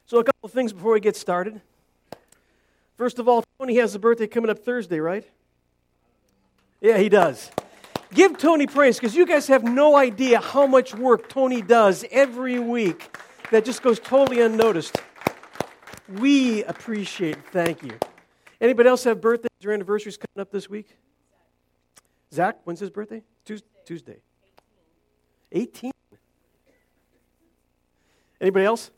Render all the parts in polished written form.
So a couple of things before we get started. First of all, Tony has a birthday coming up Thursday, right? Yeah, he does. Give Tony praise, because you guys have no idea how much work Tony does every week that just goes totally unnoticed. We appreciate it. Thank you. Anybody else have birthdays or anniversaries coming up this week? Zach, when's his birthday? Tuesday. 18. Anybody else?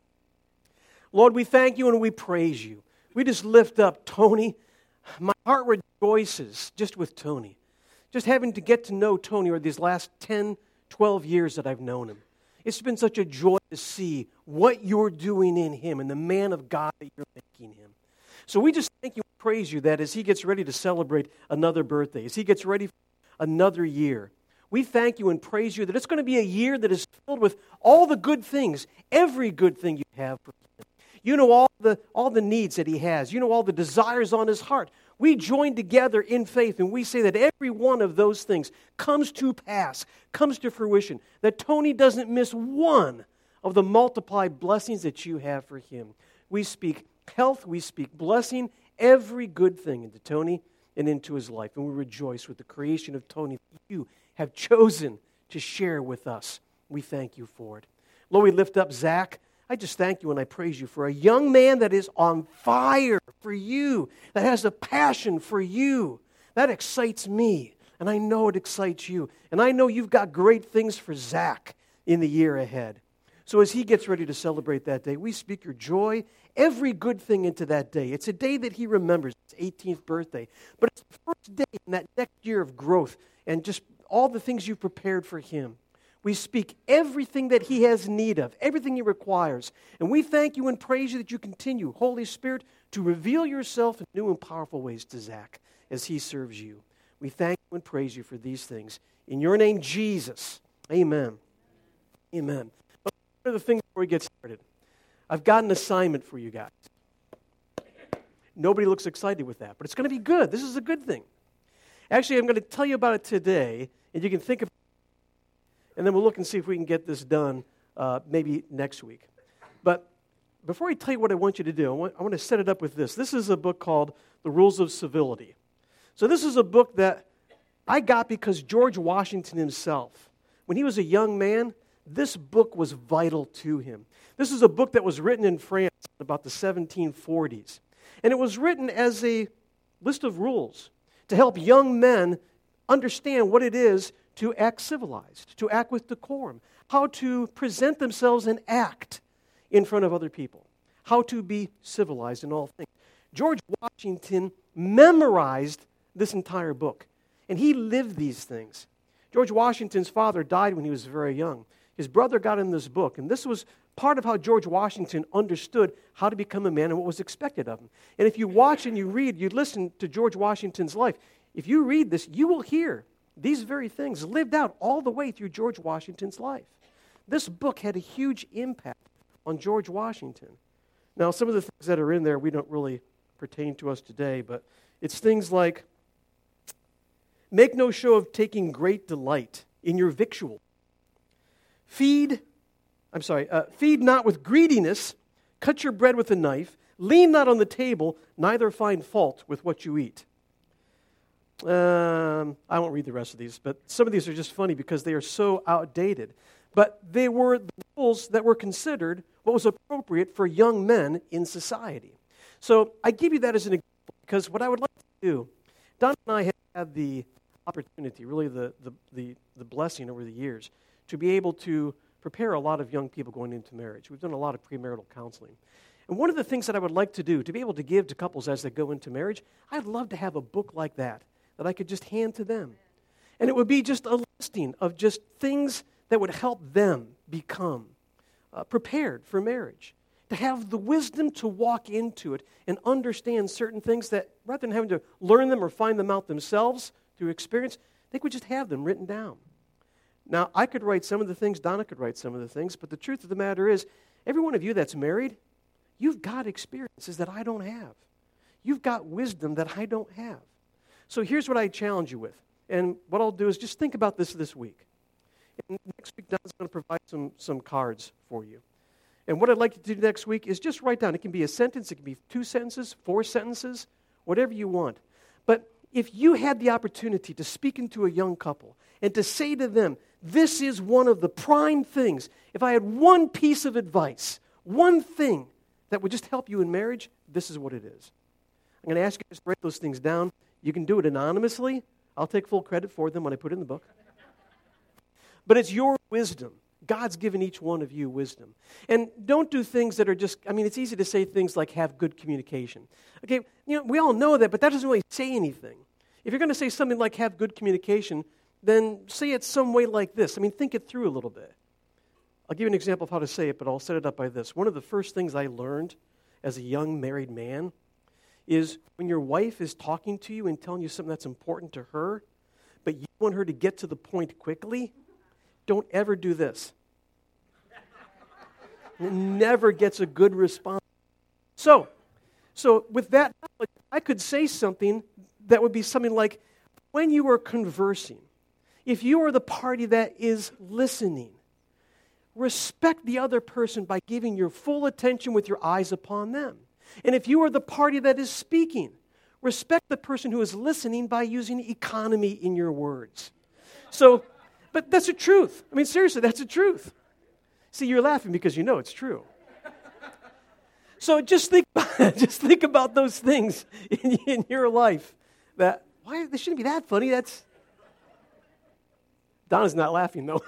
Lord, we thank you and we praise you. We just lift up Tony. My heart rejoices just with Tony. Just having to get to know Tony over these last 10, 12 years that I've known him. It's been such a joy to see what you're doing in him and the man of God that you're making him. So we just thank you and praise you that as he gets ready to celebrate another birthday, as he gets ready for another year, we thank you and praise you that it's going to be a year that is filled with all the good things, every good thing you have for him. You know all the needs that he has. You know all the desires on his heart. We join together in faith and we say that every one of those things comes to pass, comes to fruition, that Tony doesn't miss one of the multiplied blessings that you have for him. We speak health, we speak blessing, every good thing into Tony and into his life. And we rejoice with the creation of Tony that you have chosen to share with us. We thank you for it. Lord, we lift up Zach. I just thank you and I praise you for a young man that is on fire for you, that has a passion for you. That excites me, and I know it excites you. And I know you've got great things for Zach in the year ahead. So as he gets ready to celebrate that day, we speak your joy, every good thing into that day. It's a day that he remembers, his 18th birthday. But it's the first day in that next year of growth and just all the things you've prepared for him. We speak everything that he has need of, everything he requires. And we thank you and praise you that you continue, Holy Spirit, to reveal yourself in new and powerful ways to Zach as he serves you. We thank you and praise you for these things. In your name, Jesus. Amen. Amen. But one of the things before we get started, I've got an assignment for you guys. Nobody looks excited with that, but it's going to be good. This is a good thing. Actually, I'm going to tell you about it today, and you can think about it. And then we'll look and see if we can get this done maybe next week. But before I tell you what I want you to do, I want to set it up with this. This is a book called The Rules of Civility. So this is a book that I got because George Washington himself, when he was a young man, this book was vital to him. This is a book that was written in France in about the 1740s. And it was written as a list of rules to help young men understand what it is to act civilized, to act with decorum, how to present themselves and act in front of other people, how to be civilized in all things. George Washington memorized this entire book, and he lived these things. George Washington's father died when he was very young. His brother got in this book, and this was part of how George Washington understood how to become a man and what was expected of him. And if you watch and you read, you listen to George Washington's life, if you read this, you will hear these very things lived out all the way through George Washington's life. This book had a huge impact on George Washington. Now, some of the things that are in there, we don't really pertain to us today, but it's things like, make no show of taking great delight in your victual. Feed not with greediness, cut your bread with a knife, lean not on the table, neither find fault with what you eat. I won't read the rest of these, but some of these are just funny because they are so outdated. But they were the rules that were considered what was appropriate for young men in society. So I give you that as an example because what I would like to do, Don and I have had the opportunity, really the blessing over the years, to be able to prepare a lot of young people going into marriage. We've done a lot of premarital counseling. And one of the things that I would like to do, to be able to give to couples as they go into marriage, I'd love to have a book like that I could just hand to them. And it would be just a listing of just things that would help them become prepared for marriage, to have the wisdom to walk into it and understand certain things that, rather than having to learn them or find them out themselves through experience, they could just have them written down. Now, I could write some of the things, Donna could write some of the things, but the truth of the matter is, every one of you that's married, you've got experiences that I don't have. You've got wisdom that I don't have. So here's what I challenge you with. And what I'll do is just think about this week. And next week, Don's going to provide some cards for you. And what I'd like to do next week is just write down. It can be a sentence, it can be 2 sentences, 4 sentences, whatever you want. But if you had the opportunity to speak into a young couple and to say to them, this is one of the prime things. If I had one piece of advice, one thing that would just help you in marriage, this is what it is. I'm going to ask you to write those things down. You can do it anonymously. I'll take full credit for them when I put it in the book. But it's your wisdom. God's given each one of you wisdom. And don't do things that are just, it's easy to say things like have good communication. Okay, we all know that, but that doesn't really say anything. If you're going to say something like have good communication, then say it some way like this. Think it through a little bit. I'll give you an example of how to say it, but I'll set it up by this. One of the first things I learned as a young married man is when your wife is talking to you and telling you something that's important to her, but you want her to get to the point quickly, don't ever do this. It never gets a good response. So with that knowledge, I could say something that would be something like, when you are conversing, if you are the party that is listening, respect the other person by giving your full attention with your eyes upon them. And if you are the party that is speaking, respect the person who is listening by using economy in your words. But that's the truth. Seriously, that's the truth. See, you're laughing because you know it's true. So just think about those things in your life. They shouldn't be that funny. Donna's not laughing, though.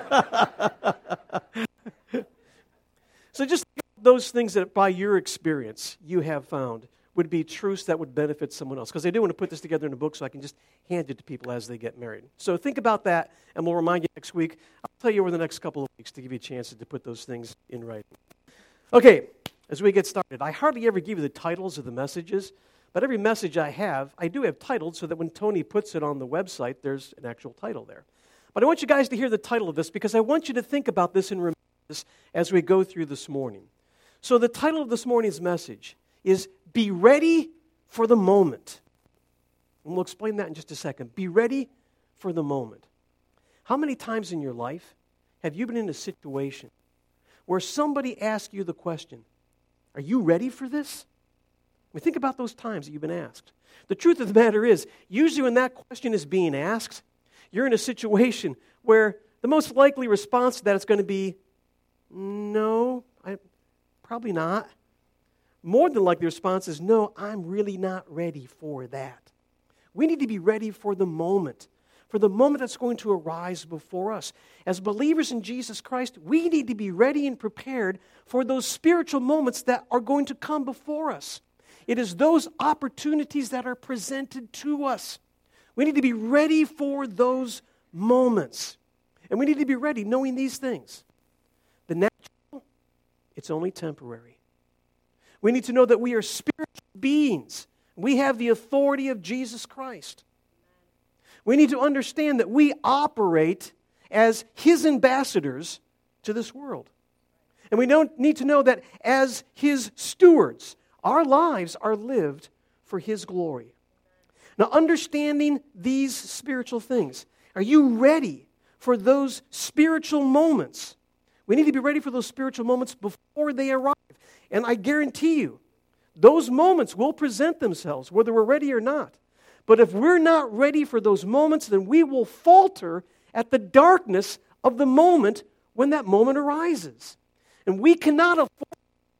So just think about those things that by your experience you have found would be truths that would benefit someone else. Because I do want to put this together in a book so I can just hand it to people as they get married. So think about that, and we'll remind you next week. I'll tell you over the next couple of weeks to give you a chance to put those things in writing. Okay, as we get started, I hardly ever give you the titles of the messages, but every message I do have titled so that when Tony puts it on the website, there's an actual title there. But I want you guys to hear the title of this because I want you to think about this and remember this as we go through this morning. So the title of this morning's message is Be Ready for the Moment. And we'll explain that in just a second. Be ready for the moment. How many times in your life have you been in a situation where somebody asked you the question, are you ready for this? Think about those times that you've been asked. The truth of the matter is, usually when that question is being asked, you're in a situation where the most likely response to that is going to be, no, probably not. More than likely the response is, no, I'm really not ready for that. We need to be ready for the moment that's going to arise before us. As believers in Jesus Christ, we need to be ready and prepared for those spiritual moments that are going to come before us. It is those opportunities that are presented to us. We need to be ready for those moments. And we need to be ready knowing these things. The natural, it's only temporary. We need to know that we are spiritual beings. We have the authority of Jesus Christ. We need to understand that we operate as His ambassadors to this world. And we don't need to know that as His stewards, our lives are lived for His glory. Now, understanding these spiritual things, are you ready for those spiritual moments? We need to be ready for those spiritual moments before they arrive. And I guarantee you, those moments will present themselves, whether we're ready or not. But if we're not ready for those moments, then we will falter at the darkness of the moment when that moment arises. And we cannot afford,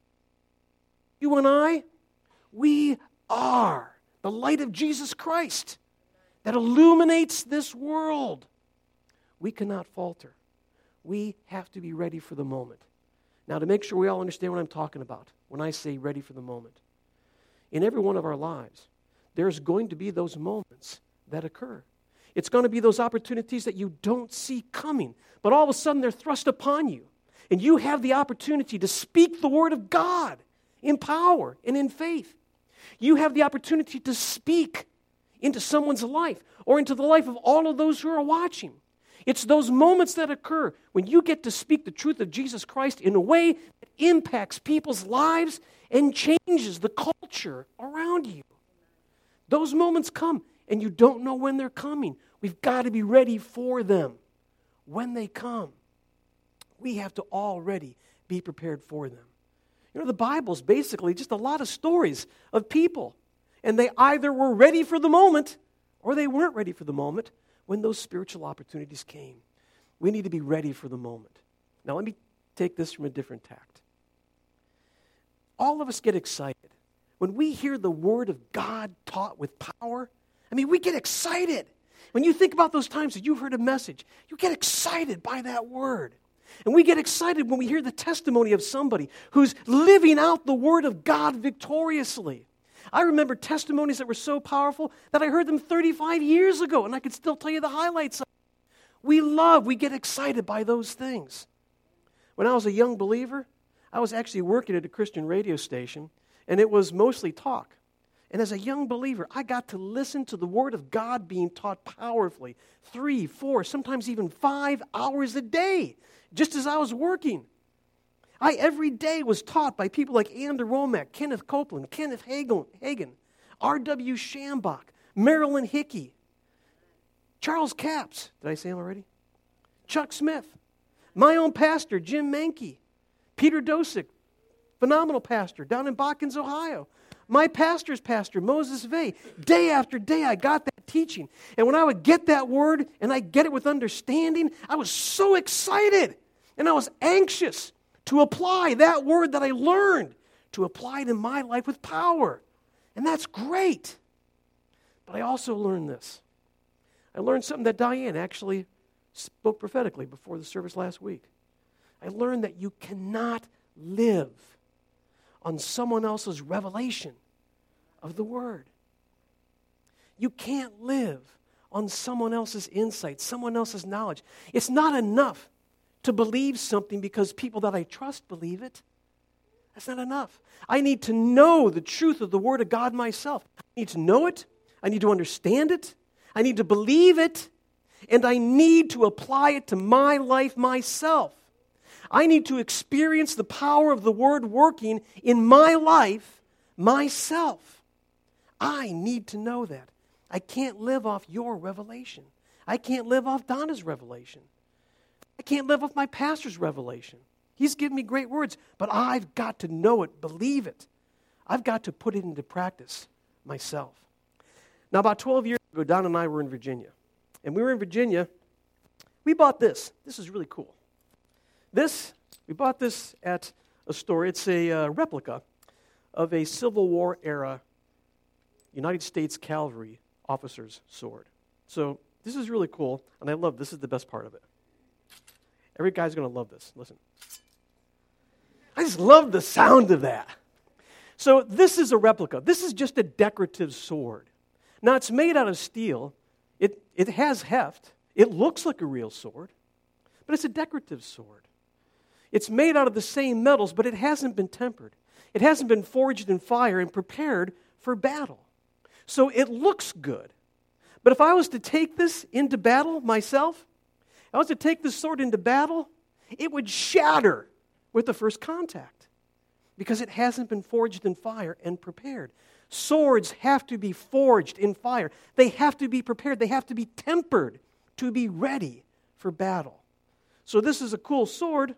you and I, we are the light of Jesus Christ that illuminates this world. We cannot falter. We have to be ready for the moment. Now, to make sure we all understand what I'm talking about when I say ready for the moment, in every one of our lives, there's going to be those moments that occur. It's going to be those opportunities that you don't see coming, but all of a sudden they're thrust upon you. And you have the opportunity to speak the Word of God in power and in faith. You have the opportunity to speak into someone's life or into the life of all of those who are watching. It's those moments that occur when you get to speak the truth of Jesus Christ in a way that impacts people's lives and changes the culture around you. Those moments come, and you don't know when they're coming. We've got to be ready for them when they come. We have to already be prepared for them. You know, the Bible's basically just a lot of stories of people, and they either were ready for the moment or they weren't ready for the moment when those spiritual opportunities came. We need to be ready for the moment. Now, let me take this from a different tact. All of us get excited when we hear the Word of God taught with power. I mean, we get excited. When you think about those times that you've heard a message, you get excited by that Word. And we get excited when we hear the testimony of somebody who's living out the Word of God victoriously. I remember testimonies that were so powerful that I heard them 35 years ago, and I could still tell you the highlights of it. We get excited by those things. When I was a young believer, I was actually working at a Christian radio station, and it was mostly talk. And as a young believer, I got to listen to the Word of God being taught powerfully, 3, 4, sometimes even 5 hours a day, just as I was working. I every day was taught by people like Andrew Womack, Kenneth Copeland, Kenneth Hagin, R.W. Shambach, Marilyn Hickey, Charles Capps, did I say him already? Chuck Smith, my own pastor, Jim Mankey, Peter Dosick, phenomenal pastor down in Botkins, Ohio. My pastor's pastor, Moses Vey. Day after day, I got that teaching. And when I would get that word and I get it with understanding, I was so excited. And I was anxious to apply that word that I learned, to apply it in my life with power. And that's great. But I also learned this. I learned something that Diane actually spoke prophetically before the service last week. I learned that you cannot live on someone else's revelation of the Word. You can't live on someone else's insight, someone else's knowledge. It's not enough to believe something because people that I trust believe it. That's not enough. I need to know the truth of the Word of God myself. I need to know it. I need to understand it. I need to believe it. And I need to apply it to my life myself. I need to experience the power of the Word working in my life myself. I need to know that. I can't live off your revelation. I can't live off Donna's revelation. I can't live off my pastor's revelation. He's given me great words, but I've got to know it, believe it. I've got to put it into practice myself. Now, about 12 years ago, Donna and I were in Virginia. And we were in Virginia. We bought this. This is really cool. We bought this at a store. It's a replica of a Civil War era United States Cavalry officer's sword. So this is really cool, and I love this is the best part of it. Every guy's going to love this. Listen. I just love the sound of that. So this is a replica. This is just a decorative sword. Now, it's made out of steel. It has heft. It looks like a real sword, but it's a decorative sword. It's made out of the same metals, but it hasn't been tempered. It hasn't been forged in fire and prepared for battle. So it looks good. But if I was to take this into battle myself, if I was to take this sword into battle, it would shatter with the first contact because it hasn't been forged in fire and prepared. Swords have to be forged in fire. They have to be prepared. They have to be tempered to be ready for battle. So this is a cool sword.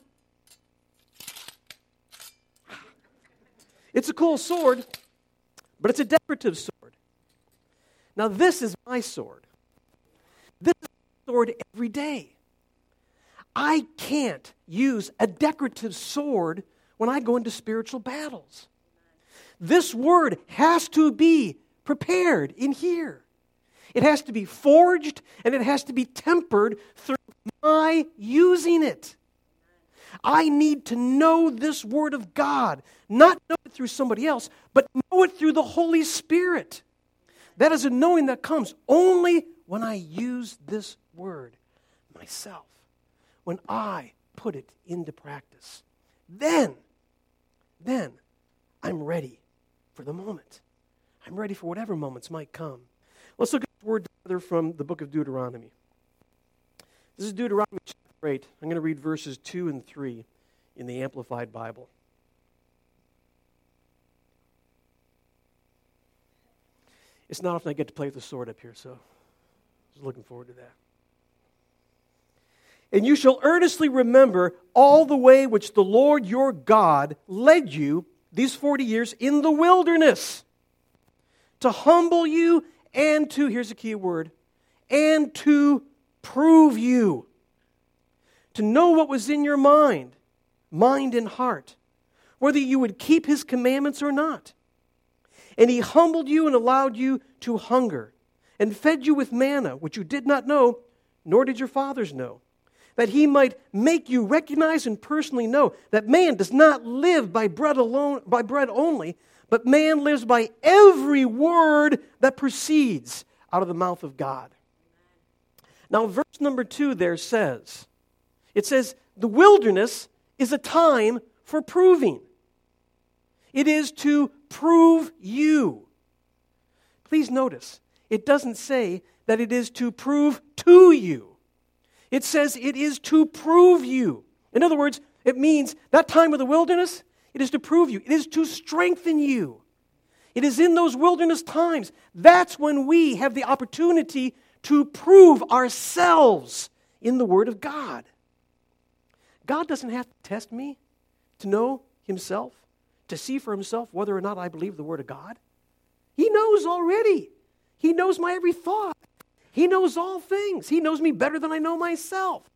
It's a cool sword, but it's a decorative sword. Now this is my sword. This is my sword every day. I can't use a decorative sword when I go into spiritual battles. This word has to be prepared in here. It has to be forged and it has to be tempered through my using it. I need to know this Word of God, not know it through somebody else, but know it through the Holy Spirit. That is a knowing that comes only when I use this Word myself, when I put it into practice. Then I'm ready for the moment. I'm ready for whatever moments might come. Let's look at the word together from the book of Deuteronomy. This is Deuteronomy chapter 8. I'm going to read verses 2 and 3 in the Amplified Bible. It's not often I get to play with the sword up here, so I was looking forward to that. And you shall earnestly remember all the way which the Lord your God led you these 40 years in the wilderness, to humble you and to," here's a key word, "and to prove you, to know what was in your mind and heart, whether you would keep his commandments or not. And he humbled you and allowed you to hunger, and fed you with manna, which you did not know, nor did your fathers know, that he might make you recognize and personally know that man does not live by bread alone, by bread only, but man lives by every word that proceeds out of the mouth of God." Now, verse number 2 there says, the wilderness is a time for proving. It is to prove you. Please notice, it doesn't say that it is to prove to you. It says it is to prove you. In other words, it means that time of the wilderness, it is to prove you. It is to strengthen you. It is in those wilderness times. That's when we have the opportunity to prove ourselves in the Word of God. God doesn't have to test me to know himself, to see for himself whether or not I believe the Word of God. He knows already. He knows my every thought. He knows all things. He knows me better than I know myself.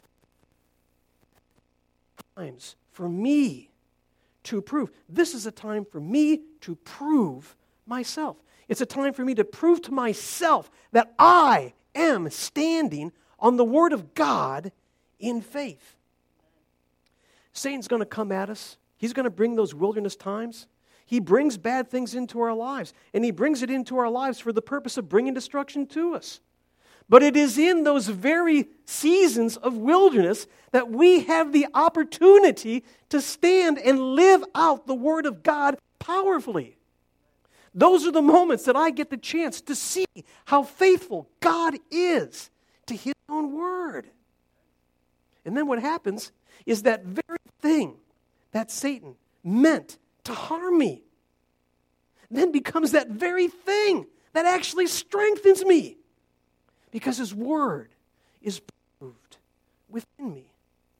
Times for me to prove. This is a time for me to prove myself. It's a time for me to prove to myself that I am standing on the Word of God in faith. Satan's going to come at us. He's going to bring those wilderness times. He brings bad things into our lives, and he brings it into our lives for the purpose of bringing destruction to us. But it is in those very seasons of wilderness that we have the opportunity to stand and live out the Word of God powerfully. Those are the moments that I get the chance to see how faithful God is to His own Word. And then what happens is that very thing that Satan meant to harm me then becomes that very thing that actually strengthens me, because His Word is proved within me.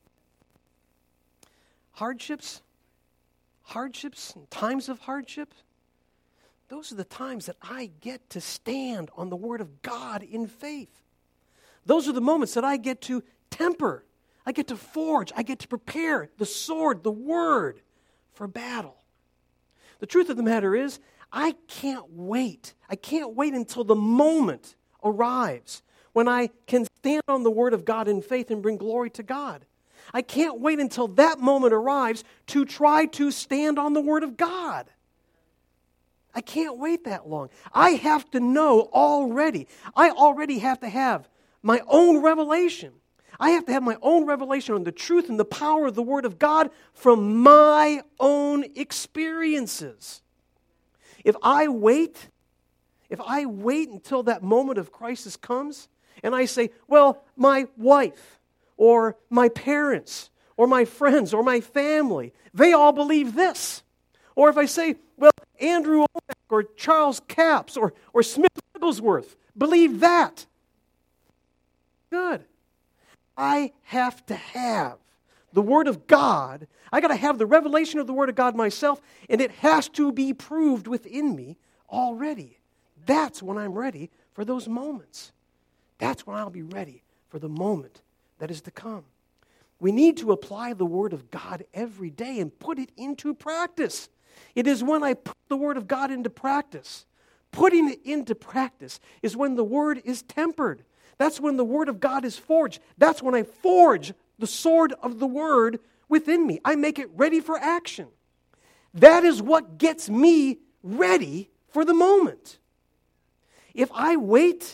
Hardships, and times of hardship, those are the times that I get to stand on the Word of God in faith. Those are the moments that I get to temper, I get to forge, I get to prepare the sword, the Word, for battle. The truth of the matter is, I can't wait. I can't wait until the moment arrives when I can stand on the Word of God in faith and bring glory to God. I can't wait until that moment arrives to try to stand on the Word of God. I can't wait that long. I have to know already. I already have to have my own revelation. I have to have my own revelation on the truth and the power of the Word of God from my own experiences. If I wait until that moment of crisis comes, and I say, well, my wife, or my parents, or my friends, or my family, they all believe this. Or if I say, well, Andrew Wommack, or Charles Capps, or Smith Wigglesworth believe that. Good. I have to have the Word of God. I got to have the revelation of the Word of God myself, and it has to be proved within me already. That's when I'm ready for those moments. That's when I'll be ready for the moment that is to come. We need to apply the Word of God every day and put it into practice. It is when I put the Word of God into practice. Putting it into practice is when the Word is tempered. That's when the Word of God is forged. That's when I forge the sword of the Word within me. I make it ready for action. That is what gets me ready for the moment. If I wait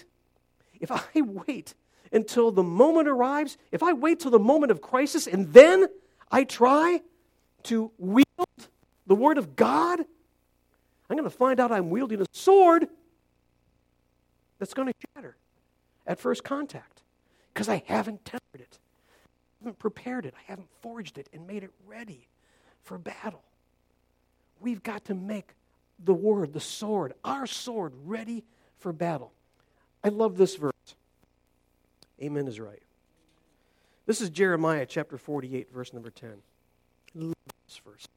until the moment arrives, if I wait till the moment of crisis and then I try to wield the Word of God, I'm going to find out I'm wielding a sword that's going to shatter at first contact, because I haven't tempered it, I haven't prepared it, I haven't forged it and made it ready for battle. We've got to make the Word, the sword, our sword, ready for battle. I love this verse. Amen is right. This is Jeremiah chapter 48, verse number 10. I love this verse.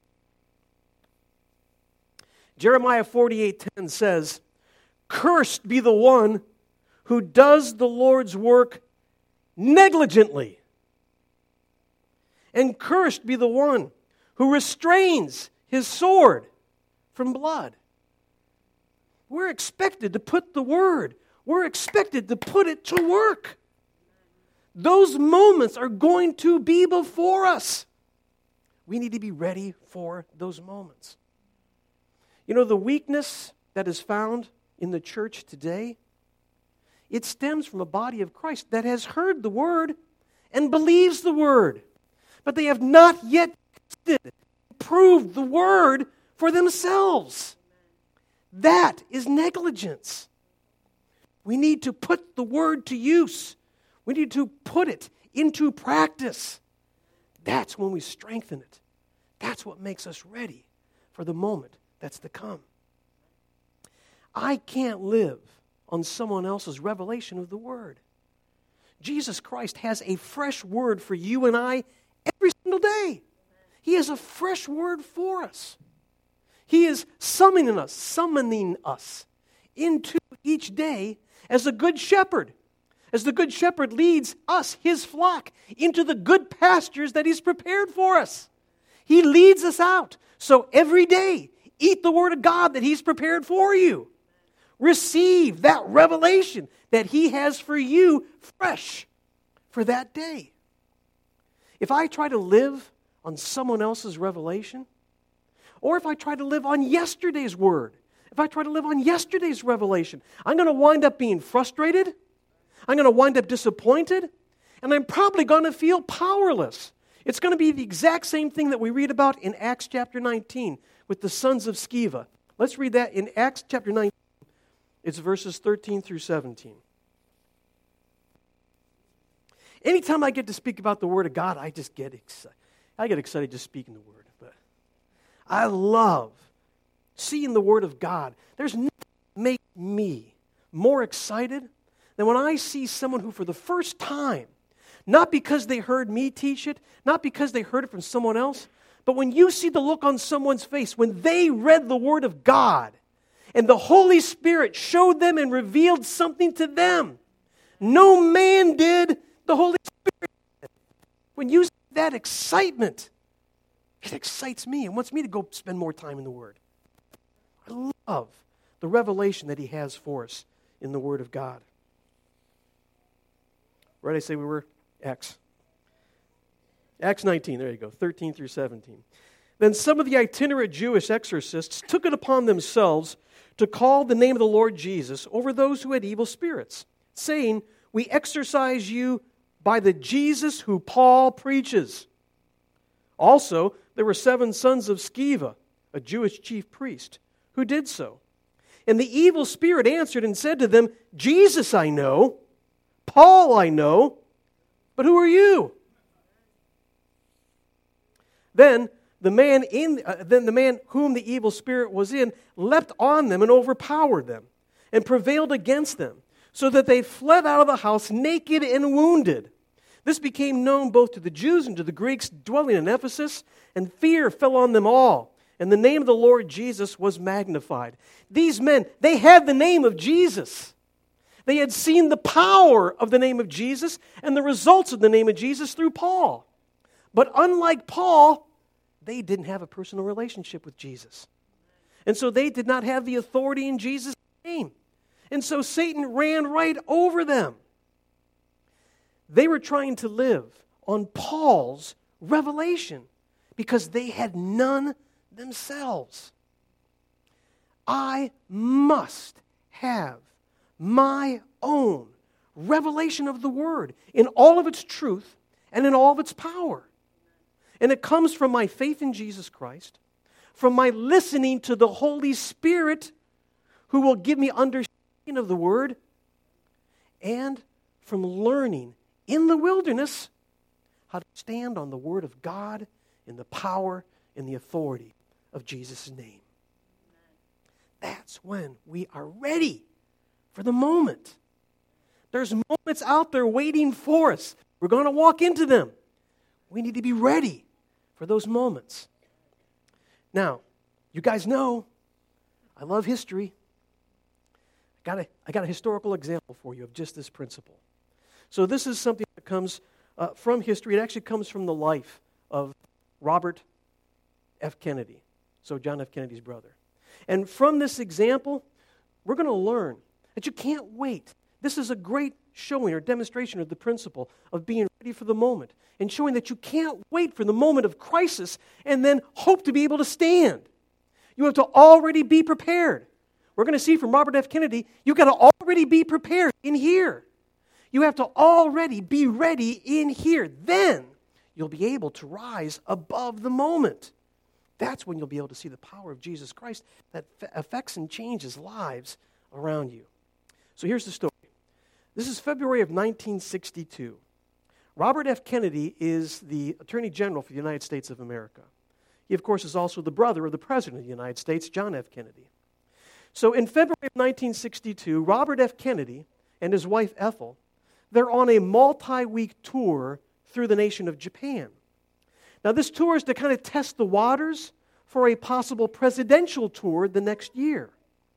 Jeremiah 48:10 says, "Cursed be the one who does the Lord's work negligently, and cursed be the one who restrains his sword from blood." We're expected to put the word, we're expected to put it to work. Those moments are going to be before us. We need to be ready for those moments. You know, the weakness that is found in the church today, it stems from a body of Christ that has heard the word and believes the word, but they have not yet proved the word for themselves. That is negligence. We need to put the word to use. We need to put it into practice. That's when we strengthen it. That's what makes us ready for the moment that's to come. I can't live on someone else's revelation of the word. Jesus Christ has a fresh word for you and I every single day. He has a fresh word for us. He is summoning us into each day as a good shepherd. As the good shepherd leads us, his flock, into the good pastures that he's prepared for us. He leads us out. So every day, eat the word of God that he's prepared for you. Receive that revelation that he has for you fresh for that day. If I try to live on someone else's revelation, or if I try to live on yesterday's word, if I try to live on yesterday's revelation, I'm going to wind up being frustrated, I'm going to wind up disappointed, and I'm probably going to feel powerless. It's going to be the exact same thing that we read about in Acts chapter 19 with the sons of Sceva. Let's read that in Acts chapter 19. It's verses 13 through 17. Anytime I get to speak about the Word of God, I just get excited. I get excited just speaking the Word. But I love seeing the Word of God. There's nothing that makes me more excited than when I see someone who for the first time, not because they heard me teach it, not because they heard it from someone else, but when you see the look on someone's face, when they read the Word of God, and the Holy Spirit showed them and revealed something to them. No man did, the Holy Spirit did. When you see that excitement, it excites me and wants me to go spend more time in the Word. I love the revelation that he has for us in the Word of God. Where did I say we were? Acts 19, there you go, 13 through 17. Then some of the itinerant Jewish exorcists took it upon themselves to call the name of the Lord Jesus over those who had evil spirits, saying, "We exorcise you by the Jesus who Paul preaches." Also, there were 7 sons of Sceva, a Jewish chief priest, who did so. And the evil spirit answered and said to them, "Jesus I know, Paul I know, but who are you?" Then the man whom the evil spirit was in leapt on them and overpowered them and prevailed against them, so that they fled out of the house naked and wounded. This became known both to the Jews and to the Greeks dwelling in Ephesus, and fear fell on them all, and the name of the Lord Jesus was magnified. These men, they had the name of Jesus. They had seen the power of the name of Jesus and the results of the name of Jesus through Paul. But unlike Paul, they didn't have a personal relationship with Jesus. And so they did not have the authority in Jesus' name. And so Satan ran right over them. They were trying to live on Paul's revelation because they had none themselves. I must have my own revelation of the Word in all of its truth and in all of its power. And it comes from my faith in Jesus Christ, from my listening to the Holy Spirit who will give me understanding of the Word, and from learning in the wilderness how to stand on the Word of God in the power and the authority of Jesus' name. That's when we are ready for the moment. There's moments out there waiting for us. We're going to walk into them. We need to be ready for those moments. Now, you guys know I love history. I got a historical example for you of just this principle. So this is something that comes from history. It actually comes from the life of Robert F. Kennedy, so John F. Kennedy's brother. And from this example, we're going to learn that you can't wait. This is a great showing or demonstration of the principle of being ready for the moment and showing that you can't wait for the moment of crisis and then hope to be able to stand. You have to already be prepared. We're going to see from Robert F. Kennedy, you've got to already be prepared in here. You have to already be ready in here. Then you'll be able to rise above the moment. That's when you'll be able to see the power of Jesus Christ that affects and changes lives around you. So here's the story. This is February of 1962. Robert F. Kennedy is the Attorney General for the United States of America. He, of course, is also the brother of the President of the United States, John F. Kennedy. So in February of 1962, Robert F. Kennedy and his wife Ethel, they're on a multi-week tour through the nation of Japan. Now this tour is to kind of test the waters for a possible presidential tour the next year.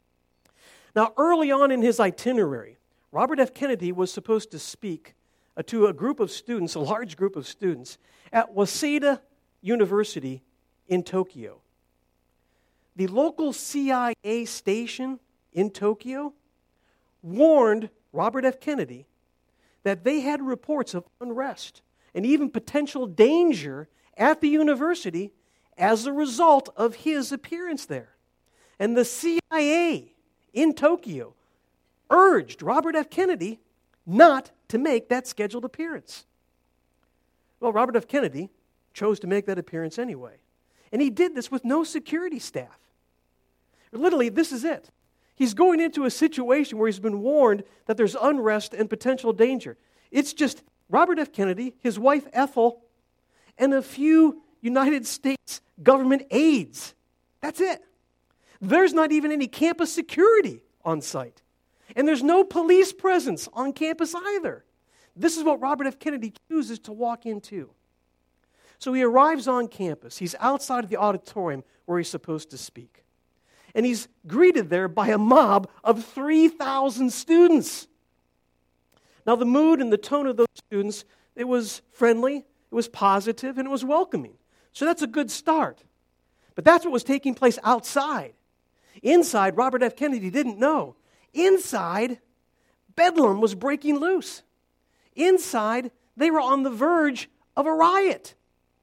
Now early on in his itinerary, Robert F. Kennedy was supposed to speak to a group of students, a large group of students, at Waseda University in Tokyo. The local CIA station in Tokyo warned Robert F. Kennedy that they had reports of unrest and even potential danger at the university as a result of his appearance there. And the CIA in Tokyo urged Robert F. Kennedy not to make that scheduled appearance. Well, Robert F. Kennedy chose to make that appearance anyway. And he did this with no security staff. Literally, this is it. He's going into a situation where he's been warned that there's unrest and potential danger. It's just Robert F. Kennedy, his wife Ethel, and a few United States government aides. That's it. There's not even any campus security on site. And there's no police presence on campus either. This is what Robert F. Kennedy chooses to walk into. So he arrives on campus. He's outside of the auditorium where he's supposed to speak. And he's greeted there by a mob of 3,000 students. Now, the mood and the tone of those students, it was friendly, it was positive, and it was welcoming. So that's a good start. But that's what was taking place outside. Inside, Robert F. Kennedy didn't know. Inside, Bedlam was breaking loose. Inside, they were on the verge of a riot.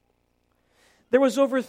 There was over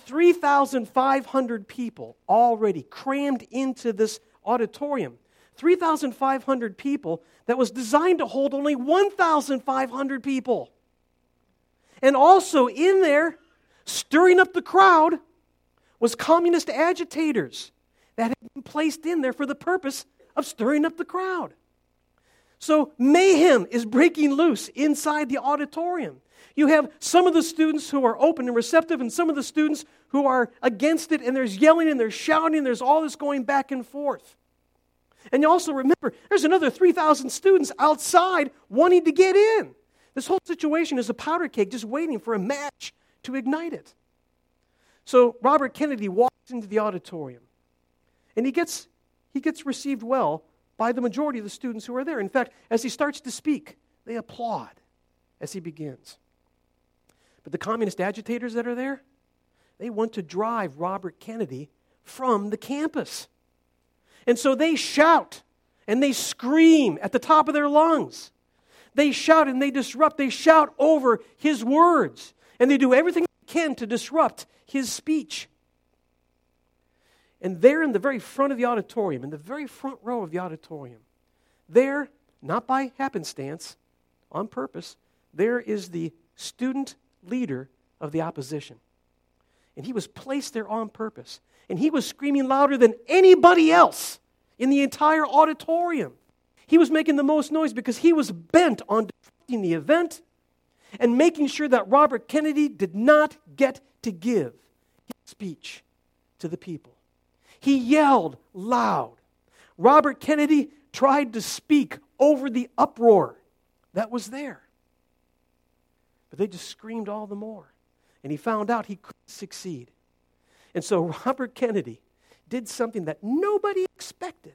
3,500 people already crammed into this auditorium. 3,500 people that was designed to hold only 1,500 people. And also in there, stirring up the crowd, was communist agitators that had been placed in there for the purpose of stirring up the crowd. So mayhem is breaking loose inside the auditorium. You have some of the students who are open and receptive and some of the students who are against it, and there's yelling and there's shouting, and there's all this going back and forth. And you also remember, there's another 3,000 students outside wanting to get in. This whole situation is a powder keg just waiting for a match to ignite it. So Robert Kennedy walks into the auditorium, and he gets received well by the majority of the students who are there. In fact, as he starts to speak, they applaud as he begins. But the communist agitators that are there, they want to drive Robert Kennedy from the campus. And so they shout and they scream at the top of their lungs. They shout and they disrupt. They shout over his words. And they do everything they can to disrupt his speech. And there in the very front of the auditorium, in the very front row of the auditorium, there, not by happenstance, on purpose, there is the student leader of the opposition. And he was placed there on purpose. And he was screaming louder than anybody else in the entire auditorium. He was making the most noise because he was bent on disrupting the event and making sure that Robert Kennedy did not get to give his speech to the people. He yelled loud. Robert Kennedy tried to speak over the uproar that was there. But they just screamed all the more. And he found out he couldn't succeed. And so Robert Kennedy did something that nobody expected.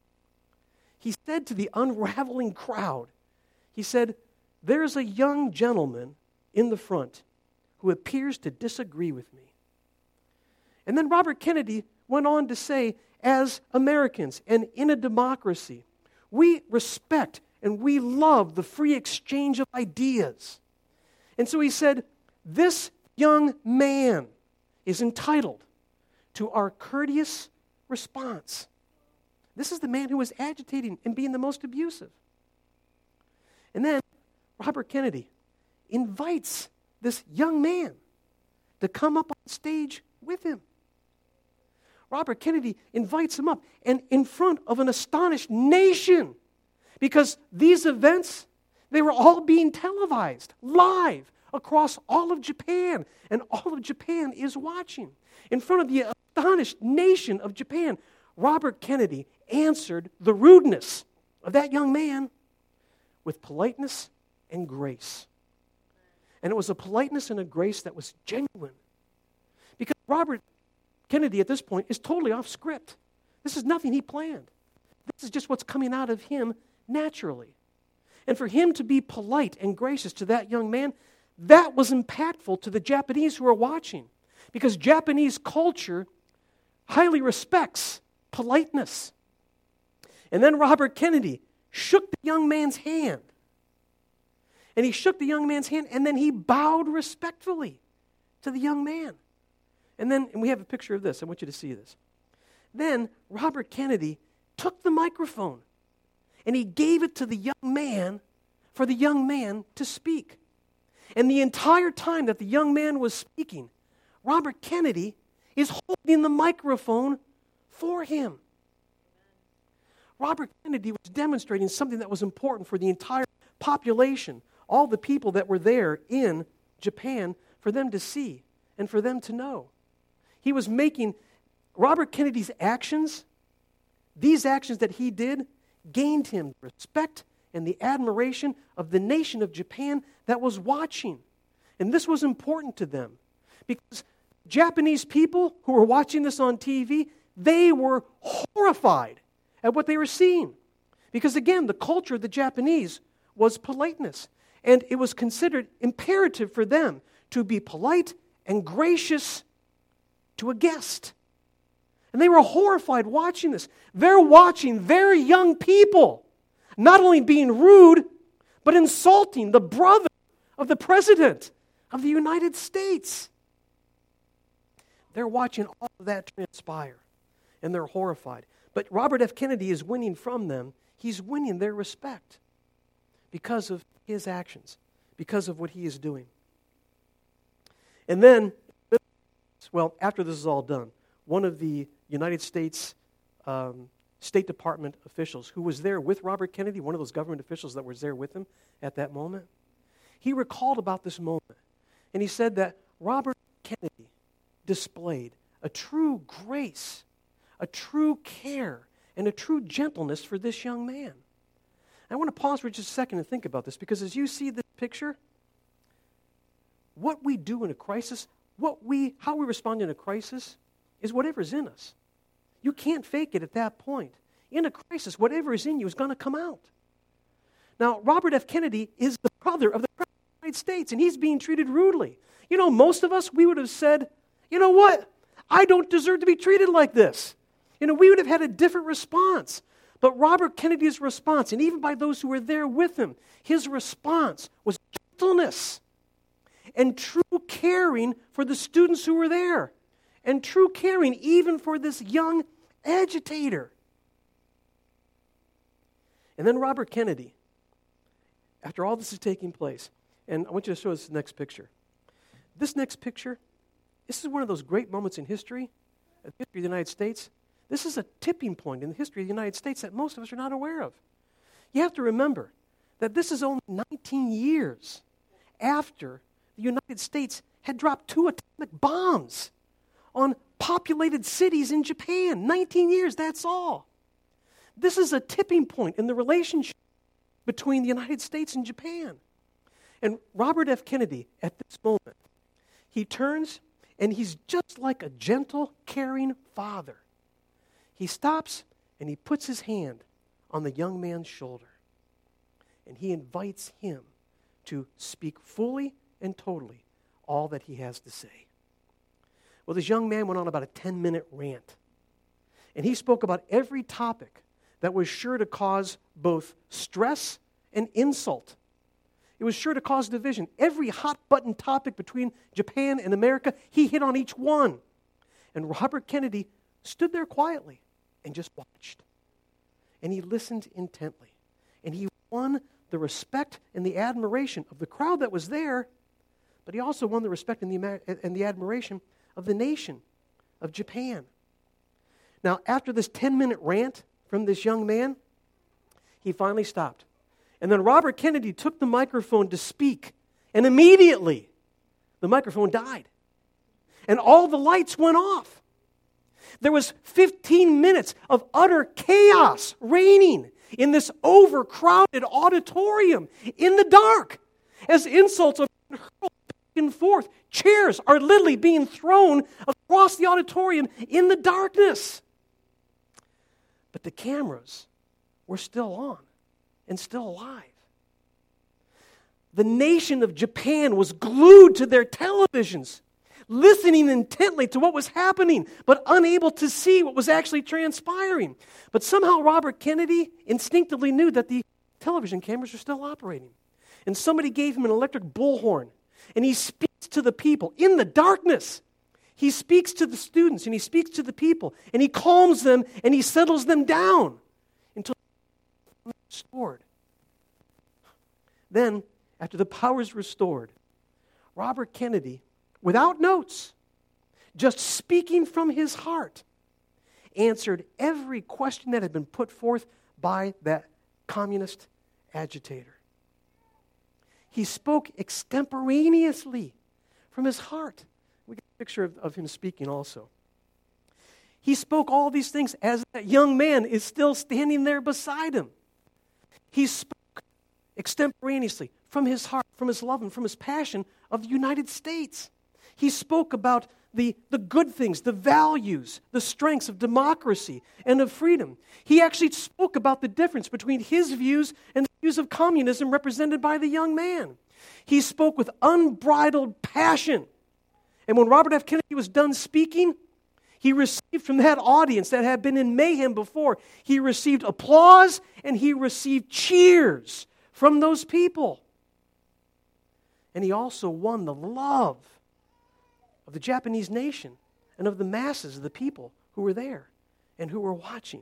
He said to the unraveling crowd, he said, "There's a young gentleman in the front who appears to disagree with me." And then Robert Kennedy went on to say, as Americans and in a democracy, we respect and we love the free exchange of ideas. And so he said, this young man is entitled to our courteous response. This is the man who was agitating and being the most abusive. And then Robert Kennedy invites this young man to come up on stage with him. Robert Kennedy invites him up, and in front of an astonished nation, because these events, they were all being televised live across all of Japan, and all of Japan is watching. In front of the astonished nation of Japan, Robert Kennedy answered the rudeness of that young man with politeness and grace. And it was a politeness and a grace that was genuine. Because Robert Kennedy at this point is totally off script. This is nothing he planned. This is just what's coming out of him naturally. And for him to be polite and gracious to that young man, that was impactful to the Japanese who were watching. Because Japanese culture highly respects politeness. And then Robert Kennedy shook the young man's hand. And he shook the young man's hand, and then he bowed respectfully to the young man. And we have a picture of this. I want you to see this. Then Robert Kennedy took the microphone and he gave it to the young man for the young man to speak. And the entire time that the young man was speaking, Robert Kennedy is holding the microphone for him. Robert Kennedy was demonstrating something that was important for the entire population, all the people that were there in Japan, for them to see and for them to know. He was making Robert Kennedy's actions, these actions that he did, gained him respect and the admiration of the nation of Japan that was watching. And this was important to them because Japanese people who were watching this on TV, they were horrified at what they were seeing. Because again, the culture of the Japanese was politeness. And it was considered imperative for them to be polite and gracious to a guest. And they were horrified watching this. They're watching very young people not only being rude, but insulting the brother of the President of the United States. They're watching all of that transpire, and they're horrified. But Robert F. Kennedy is winning from them. He's winning their respect because of his actions, because of what he is doing. And then, well, after this is all done, one of the United States State Department officials who was there with Robert Kennedy, one of those government officials that was there with him at that moment, he recalled about this moment. And he said that Robert Kennedy displayed a true grace, a true care, and a true gentleness for this young man. I want to pause for just a second and think about this, because as you see this picture, what we do in a crisis, how we respond in a crisis is whatever's in us. You can't fake it at that point. In a crisis, whatever is in you is going to come out. Now, Robert F. Kennedy is the brother of the President of the United States, and he's being treated rudely. You know, most of us, we would have said, you know what? I don't deserve to be treated like this. You know, we would have had a different response. But Robert Kennedy's response, and even by those who were there with him, his response was gentleness and true caring for the students who were there, and true caring even for this young agitator. And then Robert Kennedy, after all this is taking place, and I want you to show us the next picture. This next picture, this is one of those great moments in history, the history of the United States. This is a tipping point in the history of the United States that most of us are not aware of. You have to remember that this is only 19 years after the United States had dropped 2 atomic bombs on populated cities in Japan. 19 years, that's all. This is a tipping point in the relationship between the United States and Japan. And Robert F. Kennedy, at this moment, he turns and he's just like a gentle, caring father. He stops and he puts his hand on the young man's shoulder. And he invites him to speak fully and totally all that he has to say. Well, this young man went on about a 10-minute rant. And he spoke about every topic that was sure to cause both stress and insult. It was sure to cause division. Every hot-button topic between Japan and America, he hit on each one. And Robert Kennedy stood there quietly and just watched. And he listened intently. And he won the respect and the admiration of the crowd that was there, but he also won the respect and the admiration of the nation of Japan. Now, after this 10-minute rant from this young man, he finally stopped. And then Robert Kennedy took the microphone to speak, and immediately the microphone died. And all the lights went off. There was 15 minutes of utter chaos reigning in this overcrowded auditorium in the dark as insults are being hurled back and forth. Chairs are literally being thrown across the auditorium in the darkness. But the cameras were still on and still alive. The nation of Japan was glued to their televisions, listening intently to what was happening, but unable to see what was actually transpiring. But somehow Robert Kennedy instinctively knew that the television cameras were still operating. And somebody gave him an electric bullhorn, and he speaks to the people in the darkness. He speaks to the students, and he speaks to the people, and he calms them, and he settles them down until they're restored. Then, after the power is restored, Robert Kennedy, without notes, just speaking from his heart, answered every question that had been put forth by that communist agitator. He spoke extemporaneously from his heart. We get a picture of him speaking also. He spoke all these things as that young man is still standing there beside him. He spoke extemporaneously from his heart, from his love, and from his passion of the United States. He spoke about the good things, the values, the strengths of democracy and of freedom. He actually spoke about the difference between his views and the views of communism represented by the young man. He spoke with unbridled passion. And when Robert F. Kennedy was done speaking, he received from that audience that had been in mayhem before, he received applause and he received cheers from those people. And he also won the love of the Japanese nation and of the masses of the people who were there and who were watching.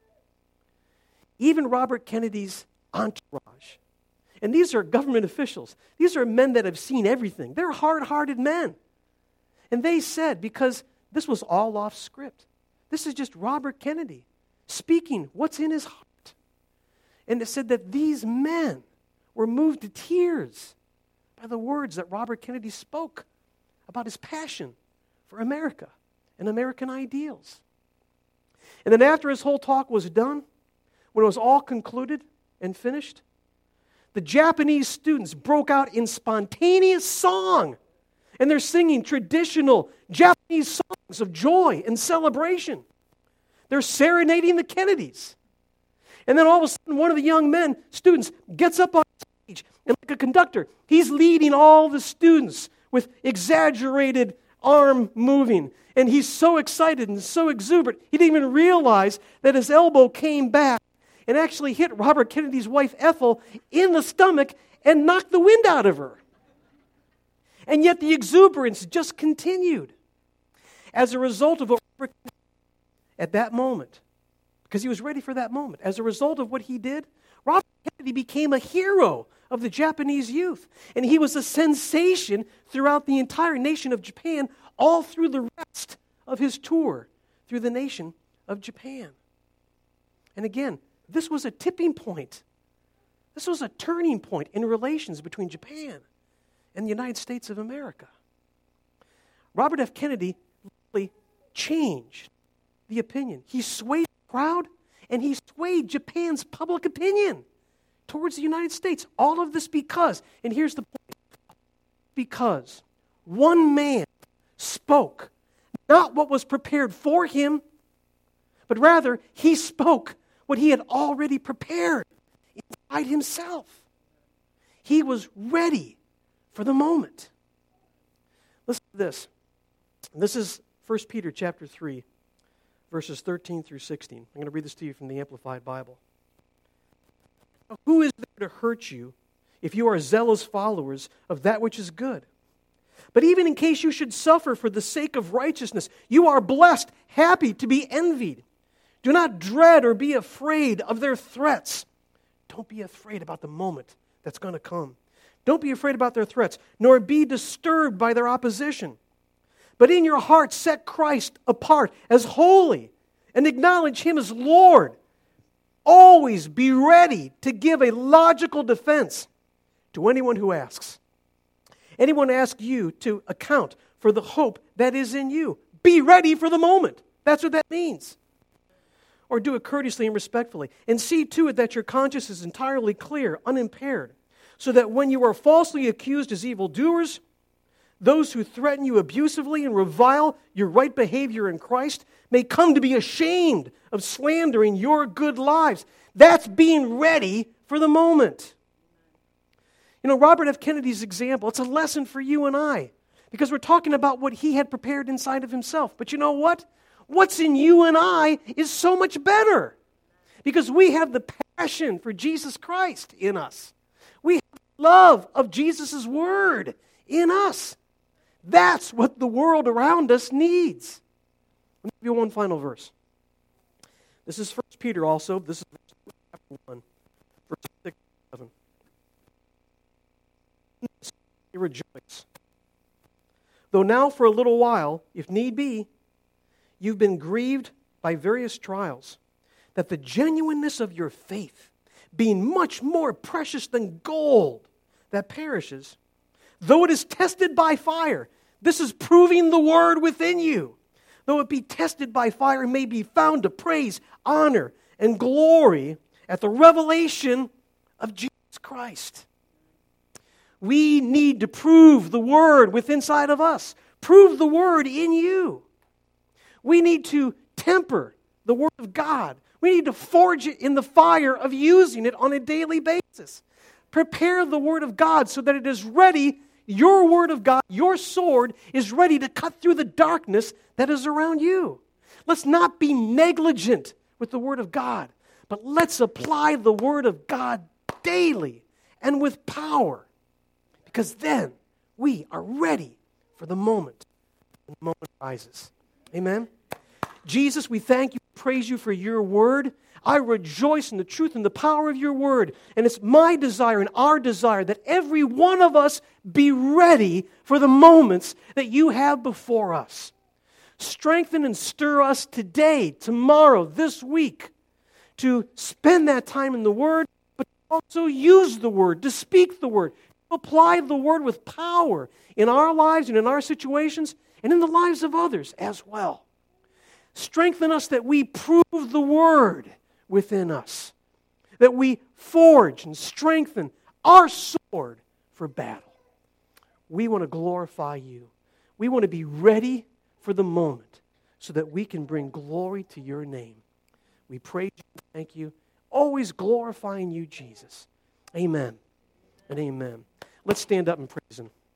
Even Robert Kennedy's entourage, and these are government officials, these are men that have seen everything. They're hard-hearted men. And they said, because this was all off script, this is just Robert Kennedy speaking what's in his heart. And it said that these men were moved to tears by the words that Robert Kennedy spoke about his passion for America and American ideals. And then after his whole talk was done, when it was all concluded and finished, the Japanese students broke out in spontaneous song, and they're singing traditional Japanese songs of joy and celebration. They're serenading the Kennedys. And then all of a sudden, one of the young students, gets up on stage, and like a conductor, he's leading all the students with exaggerated arm moving. And he's so excited and so exuberant, he didn't even realize that his elbow came back and actually hit Robert Kennedy's wife, Ethel, in the stomach and knocked the wind out of her. And yet the exuberance just continued. As a result of what Robert Kennedy at that moment, because he was ready for that moment, as a result of what he did, Robert Kennedy became a hero of the Japanese youth. And he was a sensation throughout the entire nation of Japan, all through the rest of his tour through the nation of Japan. And again, this was a tipping point. This was a turning point in relations between Japan and the United States of America. Robert F. Kennedy really changed the opinion. He swayed the crowd, and he swayed Japan's public opinion towards the United States. All of this because, and here's the point, because one man spoke not what was prepared for him, but rather he spoke what he had already prepared inside himself. He was ready for the moment. Listen to this. This is 1 Peter chapter 3, verses 13 through 16. I'm going to read this to you from the Amplified Bible. Who is there to hurt you if you are zealous followers of that which is good? But even in case you should suffer for the sake of righteousness, you are blessed, happy to be envied. Do not dread or be afraid of their threats. Don't be afraid about the moment that's going to come. Don't be afraid about their threats, nor be disturbed by their opposition. But in your heart set Christ apart as holy and acknowledge Him as Lord. Always be ready to give a logical defense to anyone who asks. Anyone asks you to account for the hope that is in you. Be ready for the moment. That's what that means. Or do it courteously and respectfully. And see to it that your conscience is entirely clear, unimpaired, so that when you are falsely accused as evildoers, those who threaten you abusively and revile your right behavior in Christ may come to be ashamed of slandering your good lives. That's being ready for the moment. You know, Robert F. Kennedy's example, it's a lesson for you and I, because we're talking about what he had prepared inside of himself. But you know what? What's in you and I is so much better, because we have the passion for Jesus Christ in us. We have the love of Jesus' word in us. That's what the world around us needs. Let me give you one final verse. This is 1 Peter also. This is chapter 1, verse 6 and 7. Rejoice. Though now for a little while, if need be, you've been grieved by various trials, that the genuineness of your faith, being much more precious than gold that perishes, though it is tested by fire, this is proving the word within you, though it be tested by fire, may be found to praise, honor, and glory at the revelation of Jesus Christ. We need to prove the word within inside of us. Prove the word in you. We need to temper the word of God. We need to forge it in the fire of using it on a daily basis. Prepare the word of God so that it is ready. Your word of God, your sword, is ready to cut through the darkness that is around you. Let's not be negligent with the word of God, but let's apply the word of God daily and with power. Because then we are ready for the moment when the moment rises. Amen? Jesus, we thank you, praise you for your word. I rejoice in the truth and the power of your word. And it's my desire and our desire that every one of us be ready for the moments that you have before us. Strengthen and stir us today, tomorrow, this week, to spend that time in the word, but also use the word, to speak the word, apply the word with power in our lives and in our situations and in the lives of others as well. Strengthen us that we prove the word within us, that we forge and strengthen our sword for battle. We want to glorify you. We want to be ready for the moment so that we can bring glory to your name. We praise you and thank you, always glorifying you, Jesus. Amen and amen. Let's stand up and praise him.